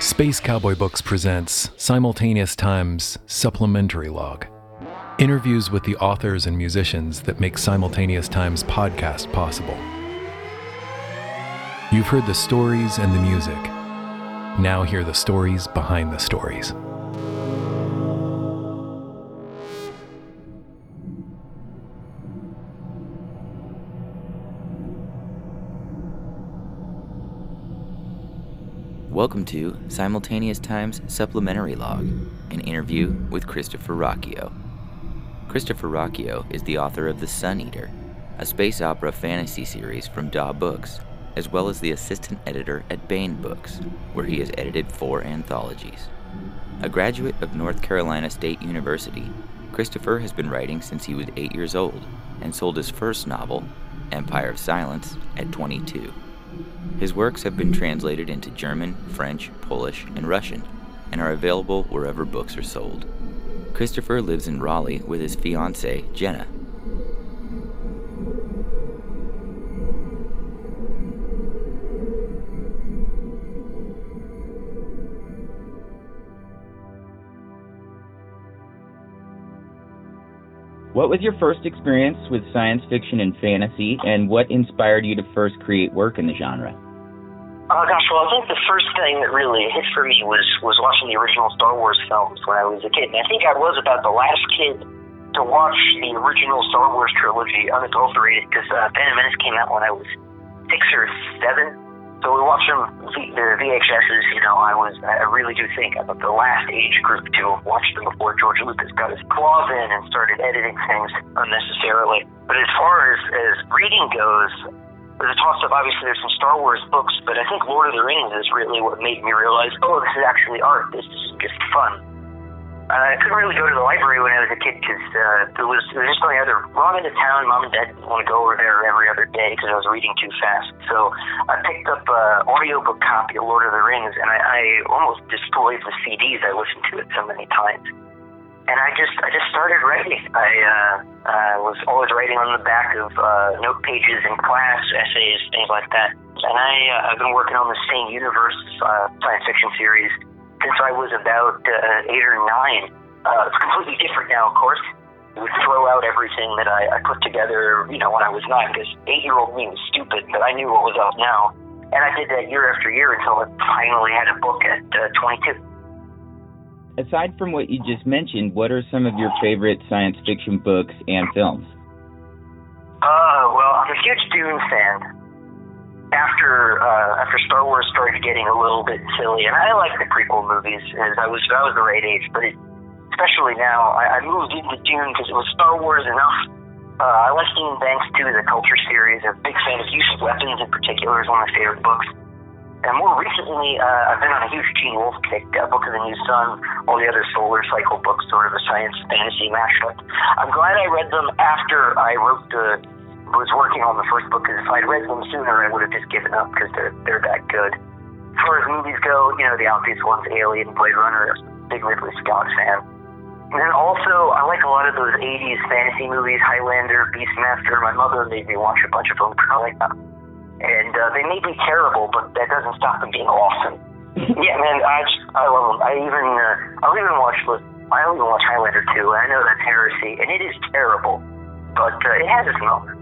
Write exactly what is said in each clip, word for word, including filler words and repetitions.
Space Cowboy Books presents Simultaneous Times Supplementary Log. Interviews with the authors and musicians that make Simultaneous Times podcast possible. You've heard the stories and the music. Now hear the stories behind the stories. Welcome to Simultaneous Times Supplementary Log, an interview with Christopher Ruocchio. Christopher Ruocchio is the author of The Sun Eater, a space opera fantasy series from Daw Books, as well as the assistant editor at Baen Books, where he has edited four anthologies. A graduate of North Carolina State University, Christopher has been writing since he was eight years old and sold his first novel, Empire of Silence, at twenty-two. His works have been translated into German, French, Polish, and Russian, and are available wherever books are sold. Christopher lives in Raleigh with his fiancée, Jenna. What was your first experience with science fiction and fantasy, and what inspired you to first create work in the genre? Oh gosh, well, I think the first thing that really hit for me was, was watching the original Star Wars films when I was a kid. And I think I was about the last kid to watch the original Star Wars trilogy unadulterated, because uh, Phantom Menace came out when I was six or seven. So we watched them, the V H S's, you know, I was, I really do think I'm the last age group to have watched them before George Lucas got his claws in and started editing things unnecessarily. But as far as, as reading goes, there's talks of, obviously, there's some Star Wars books, but I think Lord of the Rings is really what made me realize, oh, this is actually art. This is just fun. Uh, I couldn't really go to the library when I was a kid because uh, there was there was just going other wrong into town. Mom and Dad didn't want to go over there every other day because I was reading too fast. So I picked up an audiobook copy of Lord of the Rings, and I, I almost destroyed the C Ds. I listened to it so many times. And I just I just started writing. I uh, uh, was always writing on the back of uh, note pages in class, essays, things like that. And I, uh, I've been working on the same universe uh, science fiction series since I was about uh, eight or nine. Uh, it's completely different now, of course. We would throw out everything that I, I put together, you know, when I was nine, because eight-year-old me was stupid, but I knew what was out now. And I did that year after year until I finally had a book at uh, twenty-two. Aside from what you just mentioned, what are some of your favorite science fiction books and films? Uh, well, I'm a huge Dune fan. After uh, after Star Wars started getting a little bit silly, and I like the prequel movies, as I was I was the right age, but it, especially now, I, I moved into Dune because it was Star Wars enough. Uh, I like Dean Banks too, the Culture series. I'm a big fan of Use of Weapons in particular, is one of my favorite books. And more recently, uh, I've been on a huge Gene Wolfe kick, uh, Book of the New Sun, all the other solar cycle books, sort of a science fantasy mashup. I'm glad I read them after I wrote the, was working on the first book, because if I'd read them sooner, I would have just given up, because they're, they're that good. As far as movies go, you know, the obvious ones, Alien, Blade Runner, big Ridley Scott fan. And then also, I like a lot of those eighties fantasy movies, Highlander, Beastmaster. My mother made me watch a bunch of them growing up. And uh, they may be terrible, but that doesn't stop them being awesome. Yeah, man, I just, I love them. I even, uh, I'll even watch, I'll even watch Highlander two. I know that's heresy, and it is terrible, but uh, it has its moments.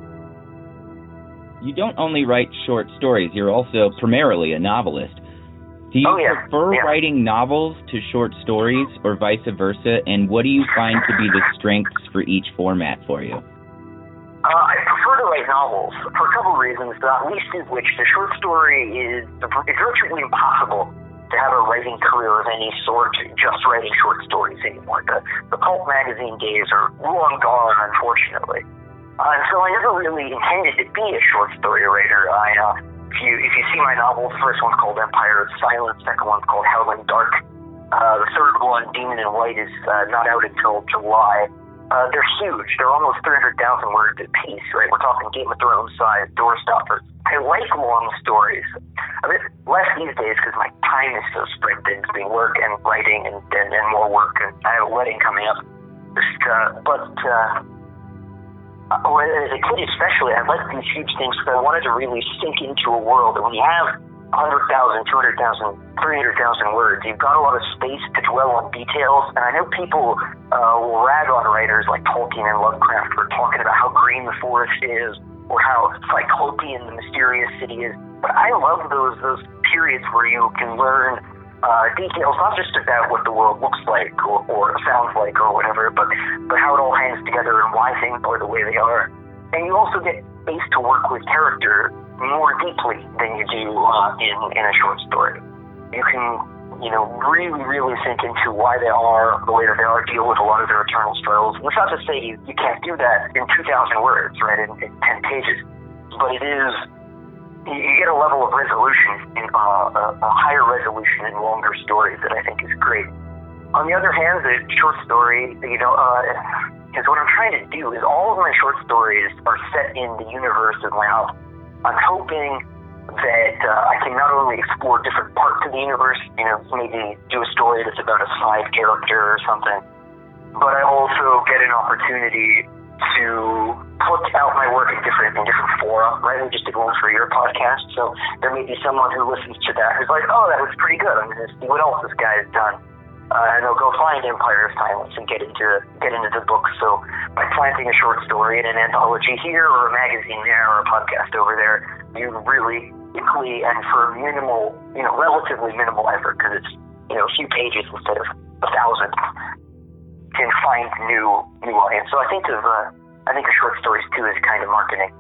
You don't only write short stories, you're also primarily a novelist. Do you oh, yeah. prefer yeah. writing novels to short stories, or vice versa, and what do you find to be the strengths for each format for you? Uh, I prefer to write novels for a couple of reasons, not least of which the short story is it's virtually impossible to have a writing career of any sort just writing short stories anymore. The, the pulp magazine days are long gone, unfortunately. Uh, and so I never really intended to be a short story writer. I, uh, if you if you see my novels, the first one's called Empire of Silence, the second one's called Howling Dark. Uh, the third one, Demon in White, is uh, not out until July. Uh, they're huge. They're almost three hundred thousand words a piece, right? We're talking Game of Thrones size, doorstoppers. I like long stories. A bit less these days because my time is so spread thin between work and writing and, and, and more work. And I have a wedding coming up. Just, uh, but uh, as a kid especially, I liked these huge things because I wanted to really sink into a world. And when you have one hundred thousand, two hundred thousand, three hundred thousand words. You've got a lot of space to dwell on details, and I know people uh, will rag on writers like Tolkien and Lovecraft for talking about how green the forest is or how cyclopean the mysterious city is. But I love those those periods where you can learn uh, details, not just about what the world looks like or, or sounds like or whatever, but, but how it all hangs together and why things are the way they are. And you also get space to work with character more deeply than you do uh, in, in a short story. You can, you know, really, really sink into why they are the way that they are, deal with a lot of their internal struggles. It's not to say you, you can't do that in two thousand words, right, in, in ten pages, but it is, you, you get a level of resolution, in, uh, a, a higher resolution in longer stories that I think is great. On the other hand, the short story, you know, uh, is what I'm trying to do is all of my short stories are set in the universe of my novel. I'm hoping that uh, I can not only explore different parts of the universe, you know, maybe do a story that's about a side character or something, but I also get an opportunity to put out my work in different in different fora, right? I just did one for your podcast, so there may be someone who listens to that who's like, oh, that was pretty good. I'm going to see what else this guy has done. Uh, and they'll go find Empire of Silence and get into get into the book. So by planting a short story in an anthology here or a magazine there or a podcast over there, you really quickly and for minimal, you know, relatively minimal effort, because it's, you know, a few pages instead of a thousand, can find new new audience. So I think of uh, I think of short stories too as kind of marketing.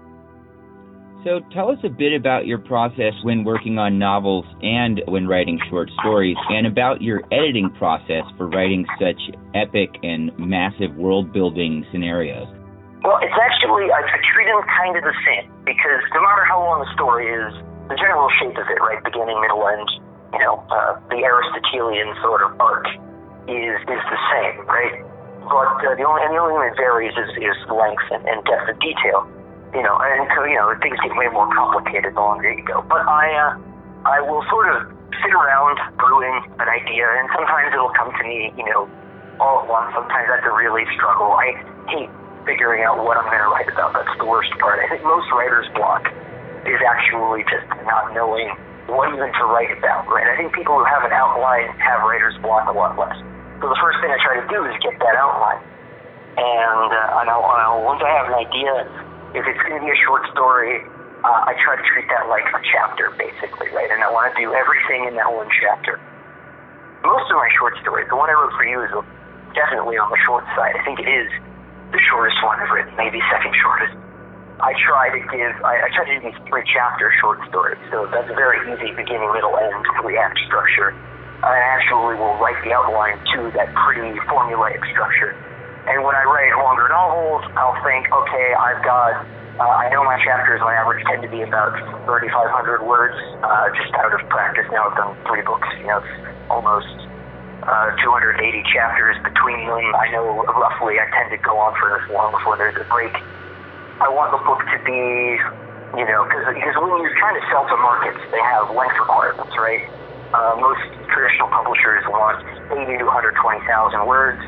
So tell us a bit about your process when working on novels and when writing short stories, and about your editing process for writing such epic and massive world-building scenarios. Well, it's actually, I, I treat them kind of the same, because no matter how long the story is, the general shape of it, right, beginning, middle, end, you know, uh, the Aristotelian sort of arc is is the same, right? But uh, the only and the only thing that varies is, is length and, and depth of detail. You know, and so, you know, things get way more complicated the longer you go. But I, uh, I will sort of sit around brewing an idea, and sometimes it'll come to me, you know, all at once. Sometimes that's a really struggle. I hate figuring out what I'm going to write about. That's the worst part. I think most writer's block is actually just not knowing what even to write about, right? I think people who have an outline have writer's block a lot less. So the first thing I try to do is get that outline. And, uh, and I'll, I'll, once I have an idea, if it's going to be a short story, uh, I try to treat that like a chapter, basically, right? And I want to do everything in that one chapter. Most of my short stories, the one I wrote for you is definitely on the short side. I think it is the shortest one I've written, maybe second shortest. I try to give, I, I try to do these three chapter short stories, so that's a very easy beginning, middle, end, three act structure. I actually will write the outline to that pretty formulaic structure. And when I write longer novels, I'll think, okay, I've got, uh, I know my chapters on average tend to be about thirty-five hundred words, uh, just out of practice. Now I've done three books, you know, it's almost uh, two hundred eighty chapters between them. I know roughly I tend to go on for this long before there's a break. I want the book to be, you know, because when you're trying to sell to markets, they have length requirements, right? Uh, most traditional publishers want eighty to one hundred twenty thousand words.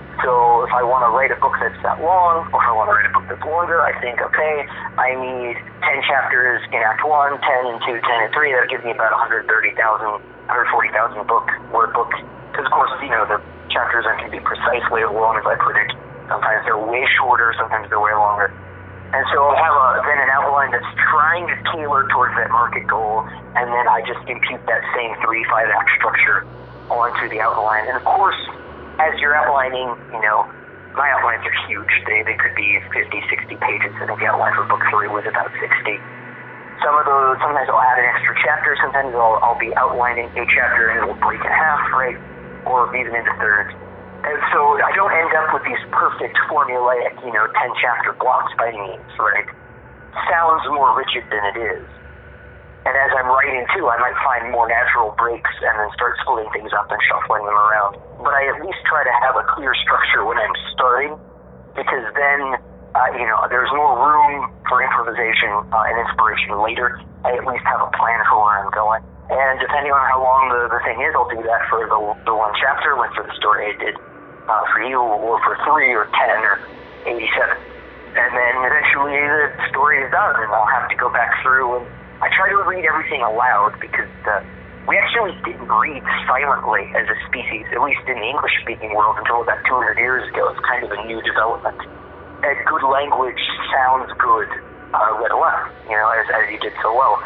So if I want to write a book that's that long, or if I want to write a book that's longer, I think, okay, I need ten chapters in Act one, ten in two, ten in three. That'll give me about one hundred thirty thousand, one hundred forty thousand book, word book. Because, of course, you know, the chapters aren't going to be precisely as long as I predict. Sometimes they're way shorter, sometimes they're way longer. And so I'll have a, then an outline that's trying to tailor towards that market goal, and then I just impute that same three, five act structure onto the outline. And, of course, as you're outlining, you know, my outlines are huge. They they could be fifty, sixty pages. I think the outline for book three was about sixty. Some of those, sometimes I'll add an extra chapter. Sometimes I'll, I'll be outlining a chapter and it'll break in half, right? Or even into thirds. And so I don't end up with these perfect formulaic, you know, ten chapter blocks by any means, right? Sounds more rigid than it is. And as I'm writing, too, I might find more natural breaks and then start splitting things up and shuffling them around. But I at least try to have a clear structure when I'm starting, because then, uh, you know, there's more room for improvisation uh, and inspiration later. I at least have a plan for where I'm going. And depending on how long the, the thing is, I'll do that for the, the one chapter, like for the story I did uh, for you, or for three, or ten, or eighty-seven. And then eventually the story is done, and I'll have to go back through and I try to read everything aloud because uh, we actually didn't read silently as a species, at least in the English-speaking world, until about two hundred years ago. It's kind of a new development. And good language sounds good uh, read aloud, you know, as, as you did so well.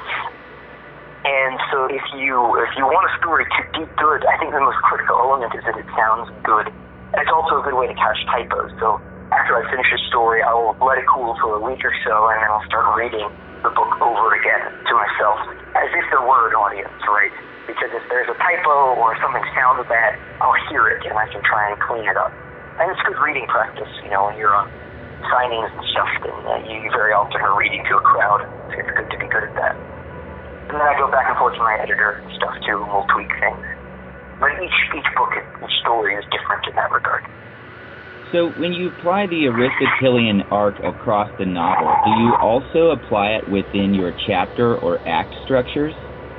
And so if you if you want a story to be good, I think the most critical element is that it sounds good. And it's also a good way to catch typos. So after I finish a story, I will let it cool for a week or so, and then I'll start reading the book over again to myself, as if there were an audience, right? Because if there's a typo or something sounds bad, I'll hear it and I can try and clean it up. And it's good reading practice, you know, when you're on signings and stuff, and uh, you very often are reading to a crowd. So it's good to be good at that. And then I go back and forth to my editor and stuff too, and we'll tweak things. But each each book, each story is different in that regard. So when you apply the Aristotelian arc across the novel, do you also apply it within your chapter or act structures?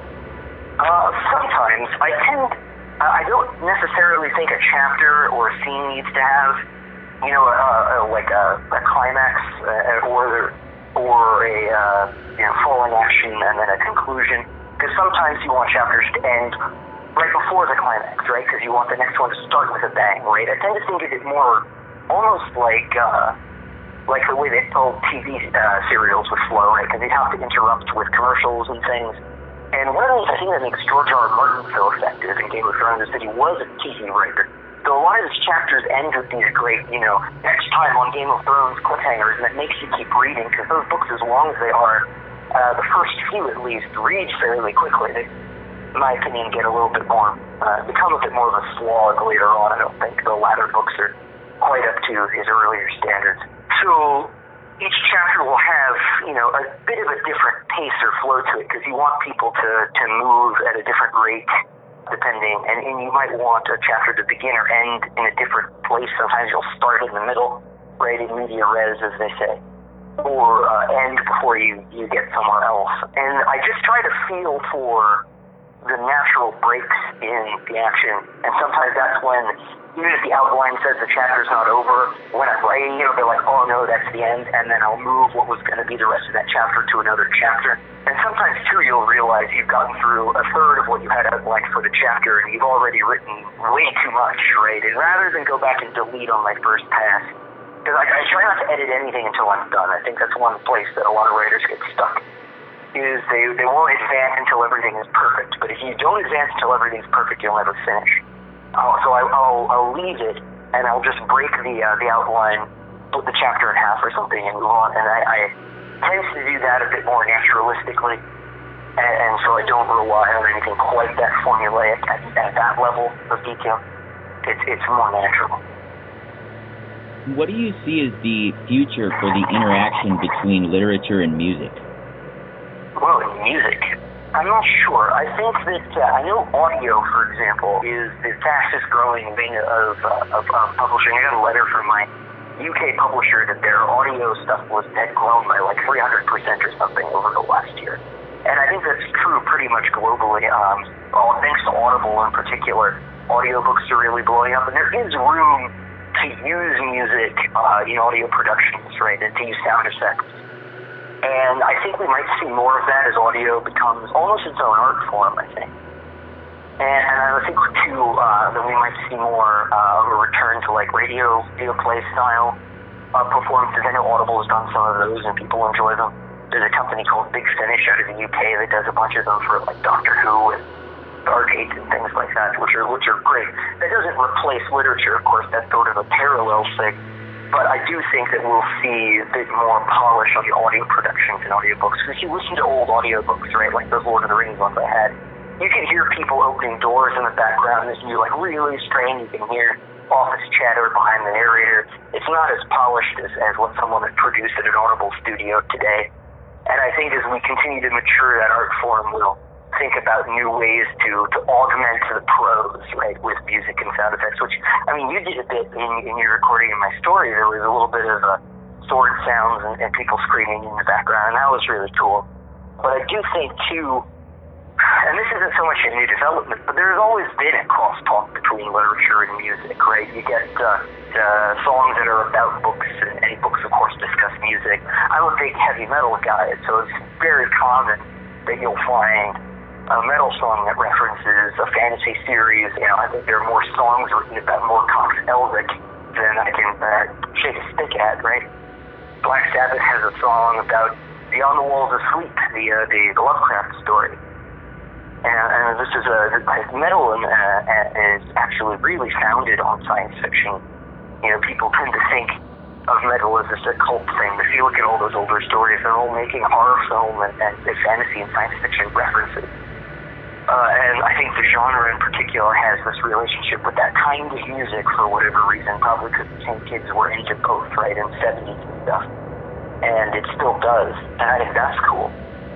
Uh, sometimes. I tend, uh, I don't necessarily think a chapter or a scene needs to have, you know, a, a, like a, a climax uh, or or a uh, you know, falling action and then a conclusion. Because sometimes you want chapters to end right before the climax, right? Because you want the next one to start with a bang, right? I tend to think of it more almost like uh, like the way they told T V uh, serials would flow, right? Because they'd have to interrupt with commercials and things. And one of the things that makes George R. R. Martin so effective in Game of Thrones is that he was a T V writer. So a lot of his chapters end with these great, you know, next time on Game of Thrones cliffhangers, and it makes you keep reading, because those books, as long as they are, uh, the first few at least, read fairly quickly. They, in my opinion, get a little bit more, uh, become a bit more of a slog later on. I don't think the latter books are quite up to his earlier standards. So each chapter will have, you know, a bit of a different pace or flow to it, because you want people to, to move at a different rate, depending, and, and you might want a chapter to begin or end in a different place. Sometimes you'll start in the middle, right, in media res, as they say, or uh, end before you, you get somewhere else. And I just try to feel for the natural breaks in the action, and sometimes that's when, even if the outline says the chapter's not over, when I'm writing, it'll be like, oh no, that's the end, and then I'll move what was going to be the rest of that chapter to another chapter. And sometimes, too, you'll realize you've gotten through a third of what you had outlined for the chapter, and you've already written way too much, right? And rather than go back and delete on my first pass, because I, I try not to edit anything until I'm done. I think that's one place that a lot of writers get stuck, is they, they won't advance until everything is perfect. But if you don't advance until everything's perfect, you'll never finish. Uh, so I, I'll, I'll leave it, and I'll just break the uh, the outline, split the chapter in half or something, and move on. And I, I tend to do that a bit more naturalistically, and, and so I don't rely on anything quite that formulaic at, at that level of detail. It's it's more natural. What do you see as the future for the interaction between literature and music? Well, in music, I'm not sure. I think that, uh, I know audio, for example, is the fastest growing thing of, uh, of um, publishing. I got a letter from my U K publisher that their audio stuff was had grown by like three hundred percent or something over the last year. And I think that's true pretty much globally. Um, all, thanks to Audible in particular, audiobooks are really blowing up, and there is room to use music uh, in audio productions, right, and to use sound effects. And I think we might see more of that as audio becomes almost its own art form, I think. And, and I think, too, uh, that we might see more uh, of a return to, like, radio, video play style uh, performances. I know Audible has done some of those, and people enjoy them. There's a company called Big Finish out of the U K that does a bunch of them for, like, Doctor Who and Stargate and things like that, which are, which are great. That doesn't replace literature, of course. That's sort of a parallel thing. But I do think that we'll see a bit more polish on the audio productions and audiobooks. Because you listen to old audiobooks, right, like those Lord of the Rings ones I had, you can hear people opening doors in the background. It's like really strange. You can hear office chatter behind the narrator. It's not as polished as, as what someone would produce at an Audible studio today. And I think as we continue to mature that art form, we'll think about new ways to, to augment the prose, right, with music and sound effects, which, I mean, you did a bit in, in your recording of my story. There was a little bit of uh, sword sounds and, and people screaming in the background, and that was really cool. But I do think, too, and this isn't so much a new development, but there's always been a crosstalk between literature and music, right? You get uh, uh, songs that are about books, and, and books, of course, discuss music. I'm a big heavy metal guy, so it's very common that you'll find a metal song that references a fantasy series. You know, I think there are more songs written about Moorcock's Elric than I can uh, shake a stick at, right? Black Sabbath has a song about Beyond the Walls of Sleep, the uh, the, the Lovecraft story. And, and this is a, metal and, uh, is actually really founded on science fiction. You know, people tend to think of metal as this occult thing. If you look at all those older stories, they're all making horror film and, and fantasy and science fiction references. Uh, and I think the genre in particular has this relationship with that kind of music for whatever reason, probably because the same kids were into both, right, in the seventies and stuff. And it still does, and I think that's cool.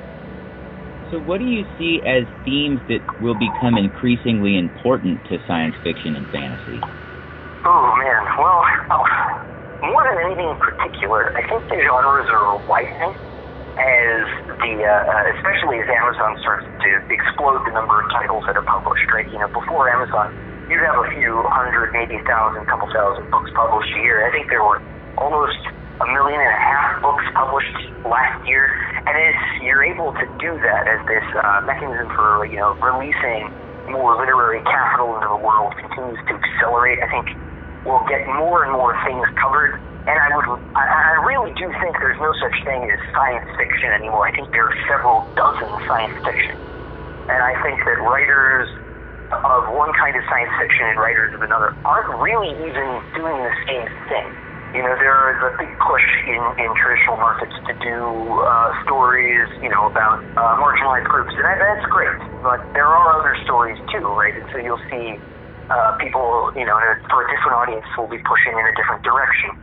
So what do you see as themes that will become increasingly important to science fiction and fantasy? Oh, man. Well, oh, more than anything in particular, I think the genres are widening as the, uh, especially as Amazon starts to explode the number of titles that are published, right? You know, before Amazon, you'd have a few hundred, maybe a thousand, couple thousand books published a year. I think there were almost a million and a half books published last year, and as you're able to do that as this uh, mechanism for, you know, releasing more literary capital into the world continues to accelerate, I think we'll get more and more things covered. And I would, I, I really do think there's no such thing as science fiction anymore. I think there are several dozen science fiction, and I think that writers of one kind of science fiction and writers of another aren't really even doing the same thing. You know, there is a big push in, in traditional markets to do uh, stories, you know, about uh, marginalized groups, and that, that's great. But there are other stories too, right? And so you'll see uh, people, you know, for a different audience, will be pushing in a different direction.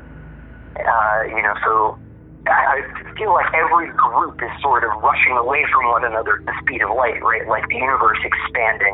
Uh, you know, so I, I feel like every group is sort of rushing away from one another at the speed of light, right? Like the universe expanding,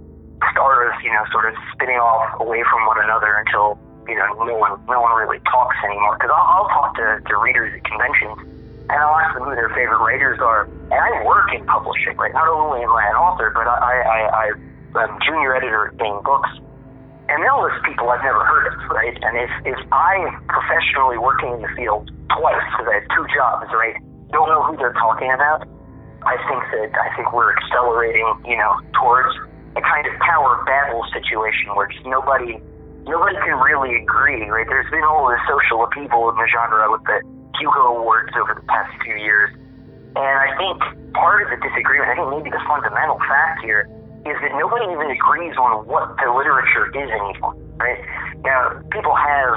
stars, you know, sort of spinning off away from one another until, you know, no one, no one really talks anymore. Because I'll, I'll talk to, to readers at conventions, and I'll ask them who their favorite writers are. And I work in publishing, right? Not only am I an author, but I, I, I, I'm junior editor at Baen Books. And they'll list people I've never heard of, right? And if, if I'm professionally working in the field twice, because I have two jobs, right, don't know who they're talking about, I think that I think we're accelerating, you know, towards a kind of power battle situation where just nobody nobody can really agree, right? There's been all this social upheaval in the genre with the Hugo Awards over the past few years. And I think part of the disagreement, I think maybe the fundamental fact here, is that nobody even agrees on what the literature is anymore, right? Now, people have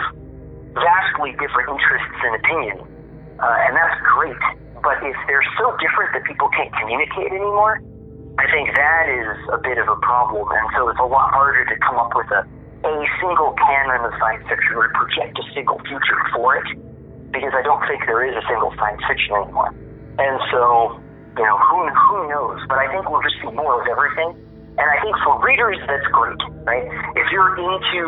vastly different interests and opinions, uh, and that's great, but if they're so different that people can't communicate anymore, I think that is a bit of a problem, and so it's a lot harder to come up with a, a single canon of science fiction or to project a single future for it, because I don't think there is a single science fiction anymore. And so, you know, who, who knows? But I think we'll just see more of everything. And I think for readers, that's great, right? If you're into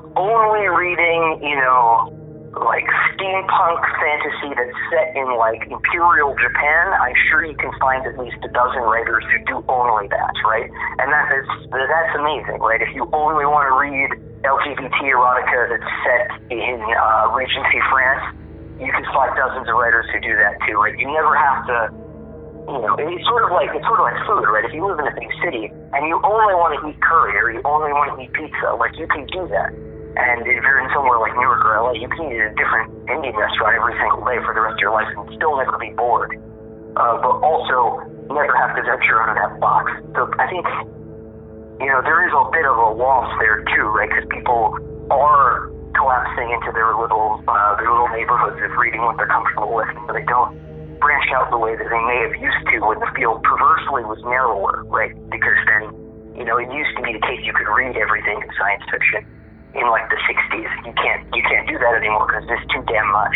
only reading, you know, like steampunk fantasy that's set in like Imperial Japan, I'm sure you can find at least a dozen writers who do only that, right? And that is, that's amazing, right? If you only want to read L G B T erotica that's set in uh, Regency France, you can find dozens of writers who do that too, right? You never have to. You know, it's sort of like it's sort of like food, right? If you live in a big city and you only want to eat curry or you only want to eat pizza, like you can do that. And if you're in somewhere like New York or L A, you can eat at a different Indian restaurant every single day for the rest of your life and still never be bored. Uh, but also never have to venture out of that box. So I think, you know, there is a bit of a loss there too, right? Because people are collapsing into their little uh, their little neighborhoods of reading what they're comfortable with, but they don't branch out the way that they may have used to when the field perversely was narrower, right? Because then, you know, it used to be the case you could read everything in science fiction in like the sixties. You can't you can't do that anymore because it's too damn much.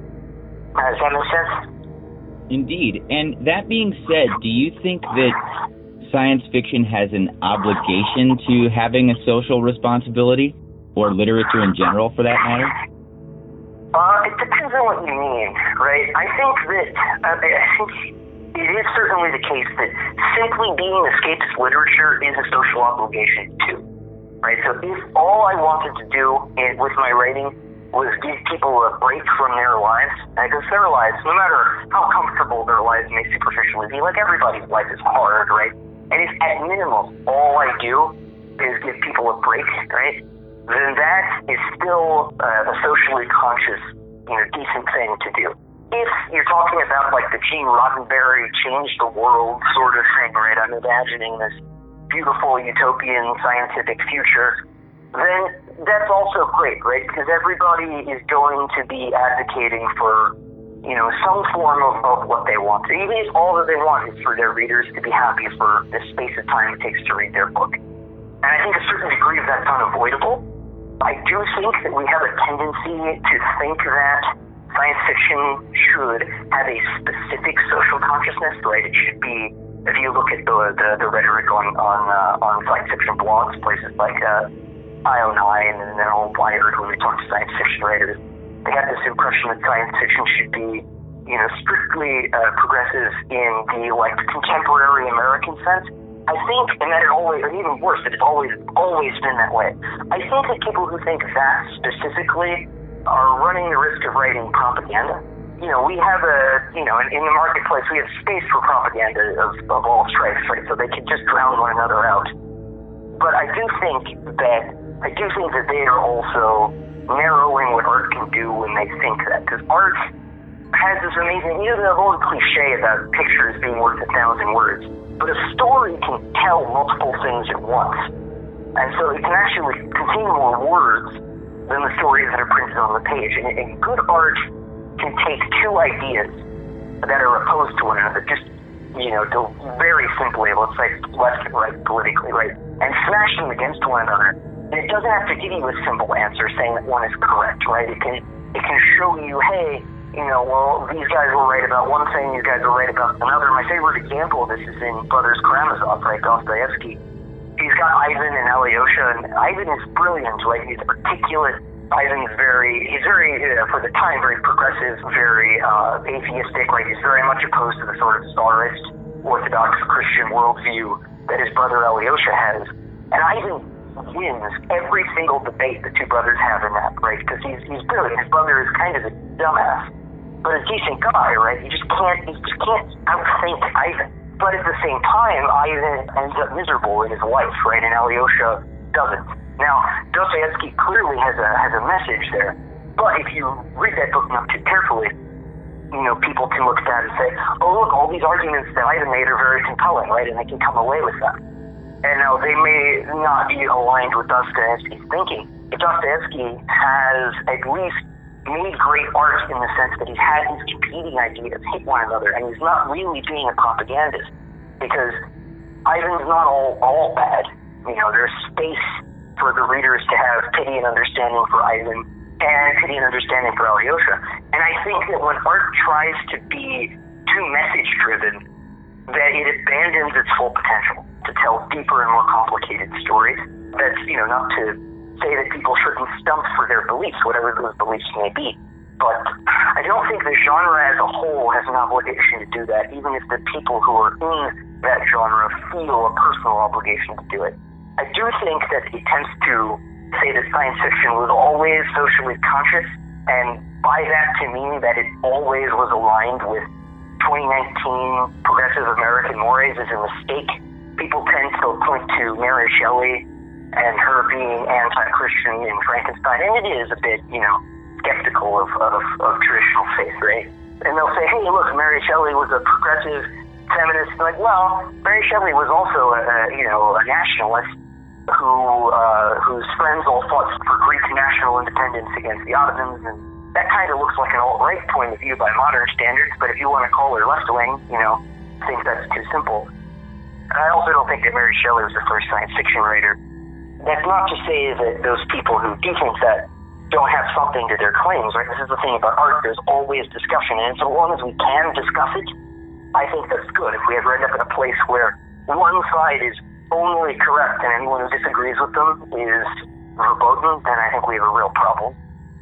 Uh, does that make sense? Indeed. And that being said, do you think that science fiction has an obligation to having a social responsibility, or literature in general for that matter? Uh, it depends on what you mean, right? I think that, uh, I think it is certainly the case that simply being escapist literature is a social obligation too, right? So if all I wanted to do in, with my writing was give people a break from their lives. Because their lives, no matter how comfortable their lives may superficially be, like everybody's life is hard, right? And if at minimum all I do is give people a break, right, then that is still uh, a socially conscious, you know, decent thing to do. If you're talking about like the Gene Roddenberry change the world sort of thing, right, I'm imagining this beautiful utopian scientific future, then that's also great, right? Because everybody is going to be advocating for, you know, some form of, of what they want. So even if all that they want is for their readers to be happy for the space of time it takes to read their book. And I think a certain degree of that's unavoidable. I do think that we have a tendency to think that science fiction should have a specific social consciousness, right? It should be, if you look at the the, the rhetoric on on, uh, on science fiction blogs, places like uh, I O nine and then on Wired, when we talk to science fiction writers, they have this impression that science fiction should be, you know, strictly uh, progressive in the like contemporary American sense. I think, and that it always, or even worse, that it's always always been that way. I think that people who think that specifically are running the risk of writing propaganda. You know, we have a, you know, in, in the marketplace, we have space for propaganda of, of all stripes, right? So they can just drown one another out. But I do think that, I do think that they are also narrowing what art can do when they think that. Because art has this amazing, you know, the old cliche about pictures being worth a thousand words. But a story can tell multiple things at once. And so it can actually contain more words than the stories that are printed on the page. And, and good art can take two ideas that are opposed to one another, just, you know, to very simply, let's say left and right politically, right, and smash them against one another. And it doesn't have to give you a simple answer saying that one is correct, right? It can, it can show you, hey, you know, well, these guys were right about one thing, these guys were right about another. My favorite example of this is in Brothers Karamazov, right, Dostoevsky. He's got Ivan and Alyosha, and Ivan is brilliant, right? He's articulate. Ivan's very, he's very, uh, for the time, very progressive, very uh, atheistic, right? He's very much opposed to the sort of Tsarist, Orthodox Christian worldview that his brother Alyosha has. And Ivan wins every single debate the two brothers have in that, right? Because he's, he's brilliant. His brother is kind of a dumbass, but a decent guy, right? You just can't, you just can't outthink Ivan. But at the same time, Ivan ends up miserable in his life, right? And Alyosha doesn't. Now, Dostoevsky clearly has a has a message there, but if you read that book not too carefully, you know, people can look at that and say, oh, look, all these arguments that Ivan made are very compelling, right? And they can come away with that. And now they may not be aligned with Dostoevsky's thinking, but Dostoevsky has at least made great art in the sense that he's had these competing ideas hit one another, and he's not really being a propagandist, because Ivan's not all, all bad. You know, there's space for the readers to have pity and understanding for Ivan and pity and understanding for Alyosha. And I think that when art tries to be too message-driven, that it abandons its full potential to tell deeper and more complicated stories. That's, you know, not to say that people shouldn't stump for their beliefs, whatever those beliefs may be. But I don't think the genre as a whole has an obligation to do that, even if the people who are in that genre feel a personal obligation to do it. I do think that it tends to say that science fiction was always socially conscious, and by that to mean that it always was aligned with twenty nineteen progressive American mores is a mistake. People tend to point to Mary Shelley and her being anti-Christian in Frankenstein, and it is a bit, you know, skeptical of, of, of traditional faith, right? And they'll say, hey, look, Mary Shelley was a progressive feminist. Like, well, Mary Shelley was also a, a you know, a nationalist who uh, whose friends all fought for Greek national independence against the Ottomans, and that kind of looks like an alt-right point of view by modern standards, but if you want to call her left-wing, you know, I think that's too simple. And I also don't think that Mary Shelley was the first science fiction writer. That's not to say that those people who do think that don't have something to their claims, right? This is the thing about art, there's always discussion, and so long as we can discuss it, I think that's good. If we ever end up in a place where one side is only correct and anyone who disagrees with them is verboten, then I think we have a real problem.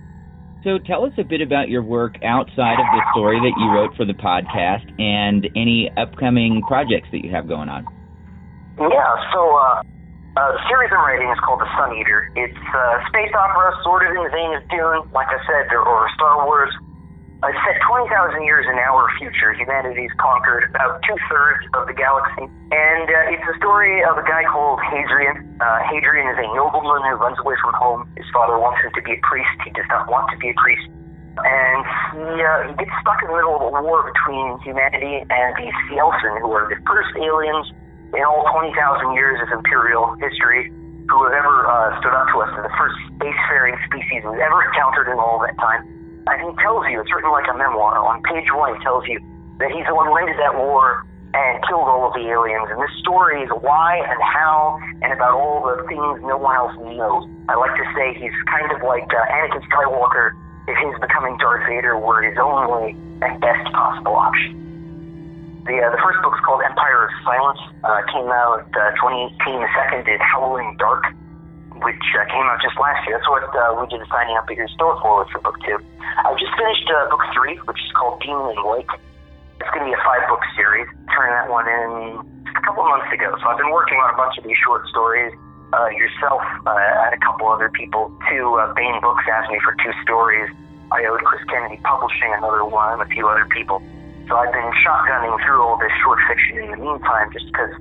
So tell us a bit about your work outside of the story that you wrote for the podcast and any upcoming projects that you have going on. Yeah, so uh, Uh, the series I'm writing is called The Sun Eater. It's uh, space opera, sort of in the vein of Dune, like I said, or Star Wars. It's set twenty thousand years in our future. Humanity's conquered about two-thirds of the galaxy. And uh, it's a story of a guy called Hadrian. Uh, Hadrian is a nobleman who runs away from home. His father wants him to be a priest. He does not want to be a priest. And he, uh, he gets stuck in the middle of a war between humanity and the Cielsen, who are the first aliens in all twenty thousand years of imperial history who have ever uh, stood up to us. They're the first spacefaring species we've ever encountered in all that time. And he tells you, it's written like a memoir. On page one, he tells you that he's the one who ended that war and killed all of the aliens. And this story is why and how and about all the things no one else knows. I like to say he's kind of like uh, Anakin Skywalker if his becoming Darth Vader were his only and best possible option. The, uh, the first book's called Empire of Silence. Uh, came out uh, twenty eighteen. The second is Howling Dark, which uh, came out just last year. That's what uh, we did the signing up at your store for for book two. I just finished uh, book three, which is called Demon and Lake. It's going to be a five-book series. Turned that one in just a couple months ago. So I've been working on a bunch of these short stories. Uh, yourself uh, and a couple other people. Two, uh, Bain Books asked me for two stories. I owed Chris Kennedy Publishing another one, a few other people. So I've been shotgunning through all this short fiction in the meantime, just because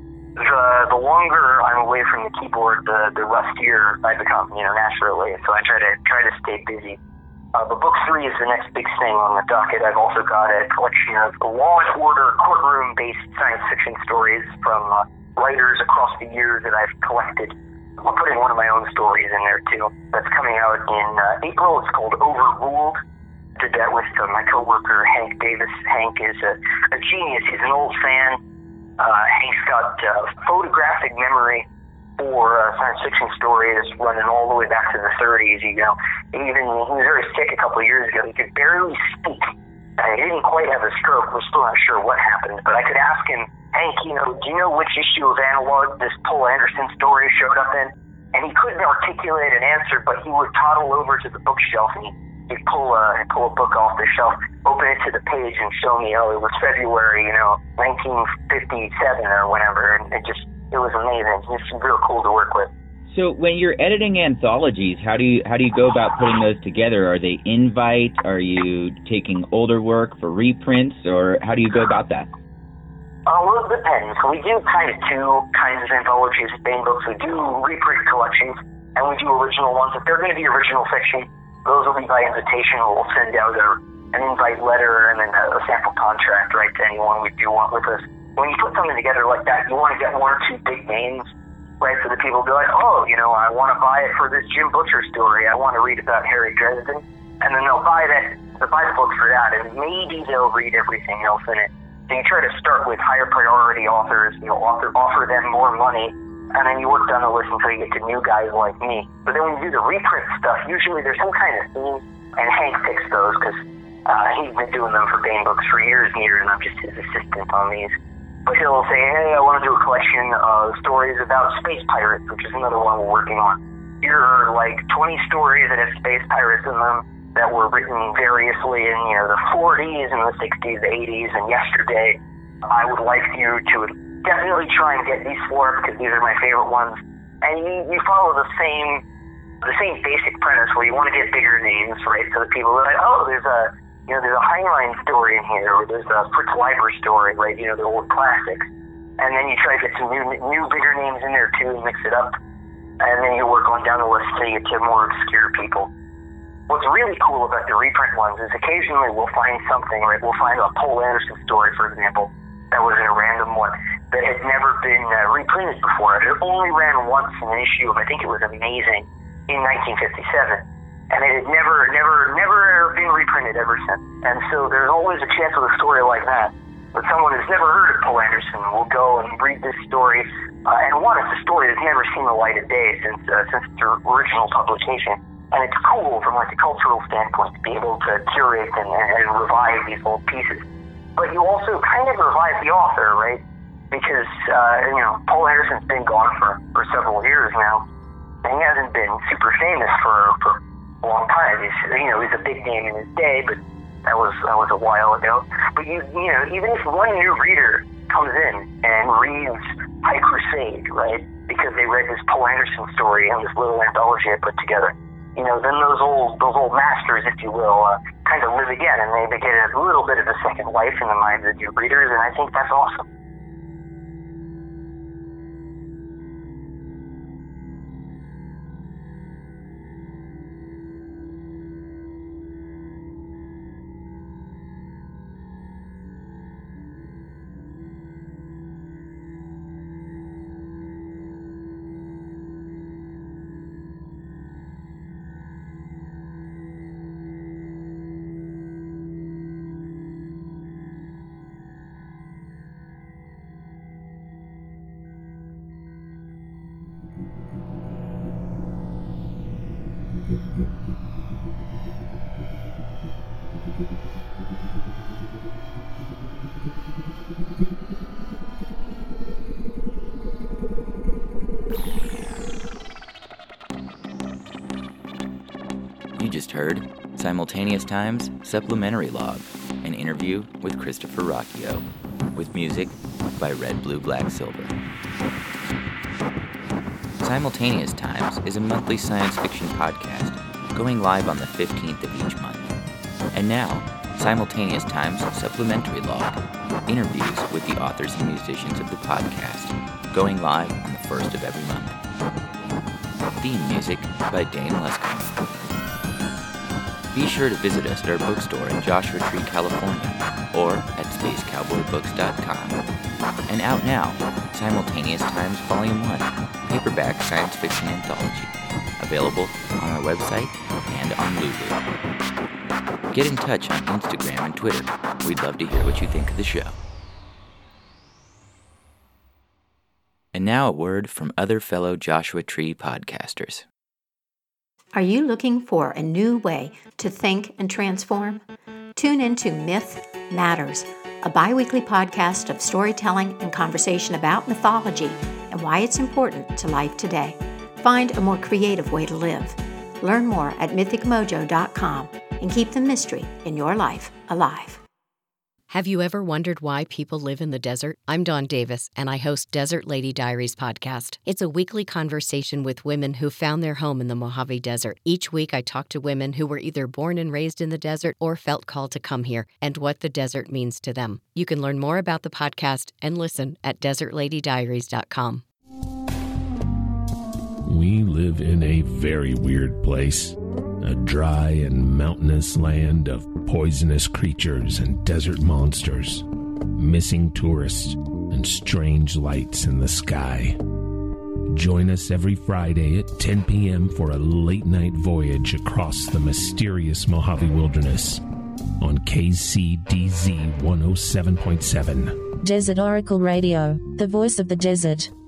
the the longer I'm away from the keyboard, the the rustier I become, you know, naturally. So I try to try to stay busy. Uh, but book three is the next big thing on the docket. I've also got a collection of law and order, courtroom-based science fiction stories from uh, writers across the years that I've collected. I'll put in one of my own stories in there too. That's coming out in uh, April. It's called Overruled. Did that with uh, my coworker Hank Davis. Hank is a, a genius. He's an old fan. Uh, Hank's got uh, photographic memory for uh, science fiction stories running all the way back to the thirties. You know, even he was very sick a couple of years ago. He could barely speak. And he didn't quite have a stroke. We're still not sure what happened. But I could ask him, Hank, you know, do you know which issue of Analog this Poul Anderson story showed up in? And he couldn't articulate an answer, but he would toddle over to the bookshelf and he He'd pull a, pull a book off the shelf, open it to the page, and show me, oh, it was February, you know, nineteen fifty-seven or whatever. And it just, it was amazing. It's real cool to work with. So when you're editing anthologies, how do you how do you go about putting those together? Are they invite? Are you taking older work for reprints, or how do you go about that? Uh, well, it depends. We do kind of two kinds of anthologies at Bain Books. We do reprint collections, and we do original ones. If they're going to be original fiction, those will be by invitation. We'll send out a, an invite letter and then a, a sample contract, right, to anyone we do want with us. When you put something together like that, you want to get one or two big names, right, so that people will be like, oh, you know, I want to buy it for this Jim Butcher story. I want to read about Harry Dresden. And then they'll buy that, they'll buy the book for that, and maybe they'll read everything else in it. So you try to start with higher priority authors, you know, offer, offer them more money, and then you work down the list until you get to new guys like me. But then when you do the reprint stuff, usually there's some kind of theme, and Hank picks those because uh, he's been doing them for Bain Books for years and years, and I'm just his assistant on these. But he'll say, hey, I want to do a collection of stories about space pirates, which is another one we're working on. Here are like twenty stories that have space pirates in them that were written variously in, you know, the forties and the sixties, the eighties, and yesterday. I would like you to definitely try and get these four because these are my favorite ones. And you, you follow the same the same basic premise where you want to get bigger names, right? So that people are like, oh, there's a you know there's a Heinlein story in here, or there's a Fritz Leiber story, right? You know, the old classics. And then you try to get some new new bigger names in there too and mix it up. And then you work on down the list to get to more obscure people. What's really cool about the reprint ones is occasionally we'll find something, right? We'll find a Poul Anderson story, for example, that was in a random one that had never been uh, reprinted before. It only ran once in an issue of, I think it was Amazing, in nineteen fifty-seven. And it had never, never, never been reprinted ever since. And so there's always a chance with a story like that. But someone who's never heard of Poul Anderson will go and read this story. Uh, and one, it's a story that's never seen the light of day since, uh, since its original publication. And it's cool from like a cultural standpoint to be able to curate and, and revive these old pieces. But you also kind of revive the author, right? Because, uh, you know, Poul Anderson's been gone for, for several years now. And he hasn't been super famous for, for a long time. He's, you know, he's a big name in his day, but that was that was a while ago. But, you you know, even if one new reader comes in and reads high crusade, right? Because they read this Poe Anderson story and this little anthology I put together. You know, then those old those old masters, if you will, uh, kind of live again, and they, they get a little bit of a second life in the minds of your readers, and I think that's awesome. You just heard Simultaneous Times Supplementary Log, an interview with Christopher Rocchio, with music by Red, Blue, Black, Silver. Simultaneous Times is a monthly science fiction podcast going live on the fifteenth of each month. And now, Simultaneous Times Supplementary Log, interviews with the authors and musicians of the podcast, going live on the first of every month. Theme music by Dane Luscombe. Be sure to visit us at our bookstore in Joshua Tree, California, or at space cowboy books dot com. And out now, Simultaneous Times Volume one, paperback science fiction anthology, available on our website and on Lulu. Get in touch on Instagram and Twitter. We'd love to hear what you think of the show. And now a word from other fellow Joshua Tree podcasters. Are you looking for a new way to think and transform? Tune into Myth Matters, a bi-weekly podcast of storytelling and conversation about mythology and why it's important to life today. Find a more creative way to live. Learn more at mythic mojo dot com and keep the mystery in your life alive. Have you ever wondered why people live in the desert? I'm Dawn Davis, and I host Desert Lady Diaries podcast. It's a weekly conversation with women who found their home in the Mojave Desert. Each week, I talk to women who were either born and raised in the desert or felt called to come here and what the desert means to them. You can learn more about the podcast and listen at desert lady diaries dot com. We live in a very weird place. A dry and mountainous land of poisonous creatures and desert monsters, missing tourists, and strange lights in the sky. Join us every Friday at ten p.m. for a late-night voyage across the mysterious Mojave Wilderness on K C D Z one oh seven point seven. Desert Oracle Radio, the voice of the desert.